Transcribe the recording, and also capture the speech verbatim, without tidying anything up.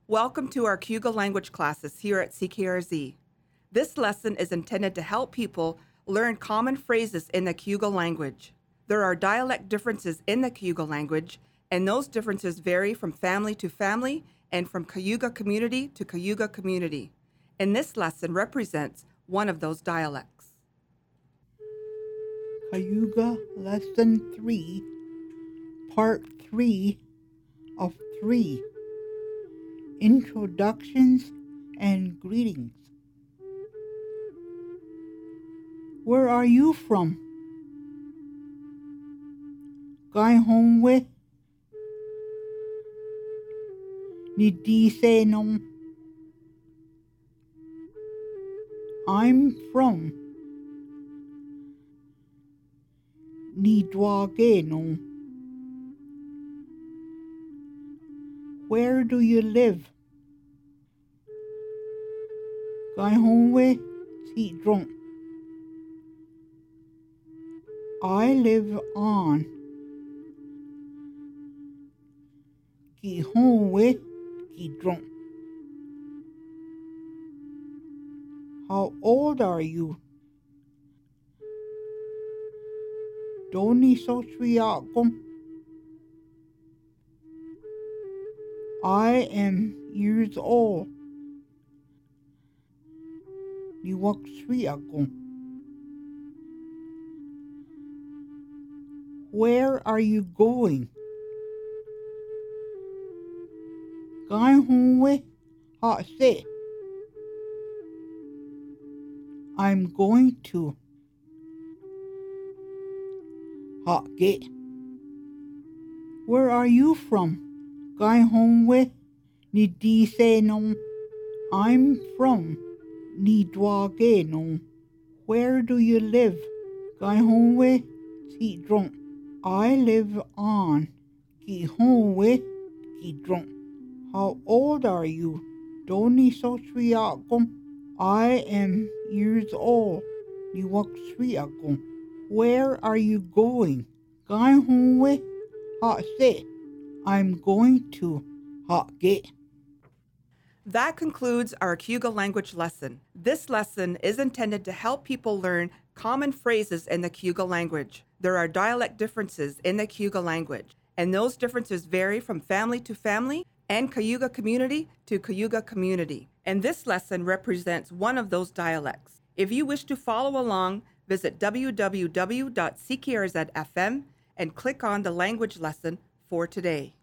Welcome to our Cayuga language classes here at C K R Z. This lesson is intended to help people learn common phrases in the Cayuga language. There are dialect differences in the Cayuga language, and those differences vary from family to family and from Cayuga community to Cayuga community. And this lesson represents one of those dialects. Cayuga Lesson three, Part three of three. Introductions and Greetings. Where are you from? Gaihongwe Nidisenong. I'm from Nidwagenong. Where do you live? Gaihongwe Tidrong. I live on Gihongwe Gidrong. How old are you? Doni Sotriakom. I am years old. Niwak Sriakom. Where are you going? Gaihongwe Hase. I'm going to Hake. Where are you from? Gaihongwe Nidisenong. I'm from Nidwagenong. Where do you live? Gaihongwe Tidrong. I live on Gihongwe Gidrong. How old are you? Doni Sotriakom. I am years old. Niwak Sriakom. Where are you going? Gaihongwe Hase. I'm going to Hake. That concludes our Cayuga language lesson. This lesson is intended to help people learn common phrases in the Cayuga language. There are dialect differences in the Cayuga language, and those differences vary from family to family and Cayuga community to Cayuga community. And this lesson represents one of those dialects. If you wish to follow along, visit w w w dot c k r z f m and click on the language lesson for today.